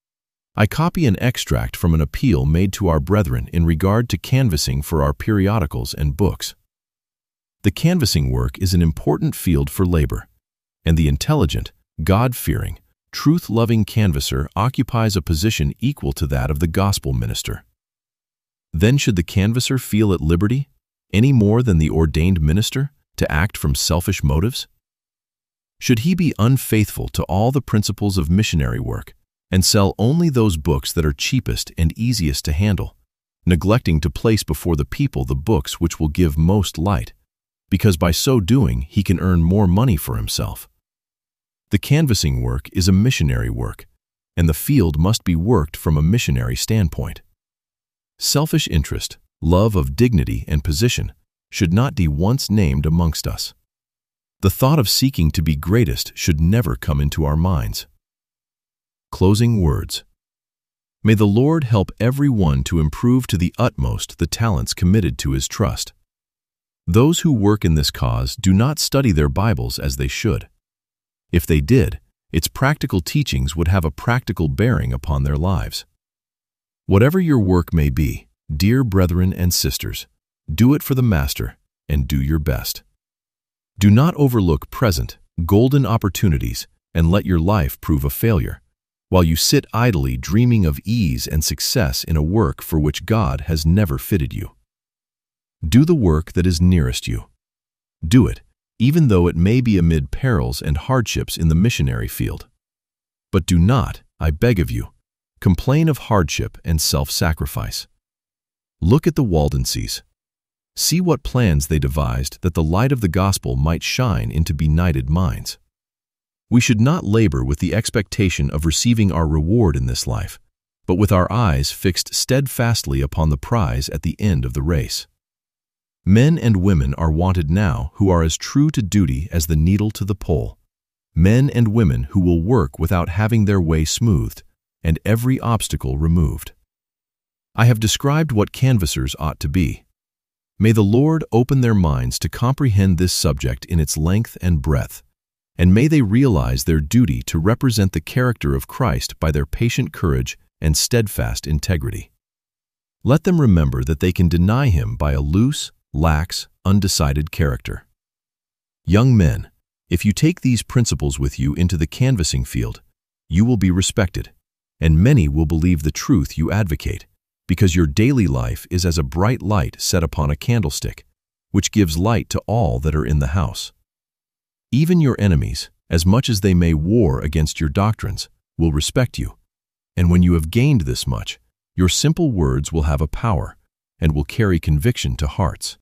I copy an extract from an appeal made to our brethren in regard to canvassing for our periodicals and books. The canvassing work is an important field for labor, and the intelligent, God-fearing, truth-loving canvasser occupies a position equal to that of the gospel minister. Then should the canvasser feel at liberty, any more than the ordained minister, to act from selfish motives? Should he be unfaithful to all the principles of missionary work and sell only those books that are cheapest and easiest to handle, neglecting to place before the people the books which will give most light, because by so doing he can earn more money for himself? The canvassing work is a missionary work, and the field must be worked from a missionary standpoint. Selfish interest, love of dignity and position should not be once named amongst us. The thought of seeking to be greatest should never come into our minds. Closing words. May the Lord help every one to improve to the utmost the talents committed to his trust. Those who work in this cause do not study their Bibles as they should. If they did, its practical teachings would have a practical bearing upon their lives. Whatever your work may be, dear brethren and sisters, do it for the Master and do your best. Do not overlook present, golden opportunities and let your life prove a failure, while you sit idly dreaming of ease and success in a work for which God has never fitted you. Do the work that is nearest you. Do it, even though it may be amid perils and hardships in the missionary field. But do not, I beg of you, complain of hardship and self-sacrifice. Look at the Waldenses. See what plans they devised that the light of the gospel might shine into benighted minds. We should not labor with the expectation of receiving our reward in this life, but with our eyes fixed steadfastly upon the prize at the end of the race. Men and women are wanted now who are as true to duty as the needle to the pole, men and women who will work without having their way smoothed and every obstacle removed. I have described what canvassers ought to be. May the Lord open their minds to comprehend this subject in its length and breadth, and may they realize their duty to represent the character of Christ by their patient courage and steadfast integrity. Let them remember that they can deny him by a loose, lax, undecided character. Young men, if you take these principles with you into the canvassing field, you will be respected, and many will believe the truth you advocate, because your daily life is as a bright light set upon a candlestick, which gives light to all that are in the house. Even your enemies, as much as they may war against your doctrines, will respect you, and when you have gained this much, your simple words will have a power and will carry conviction to hearts.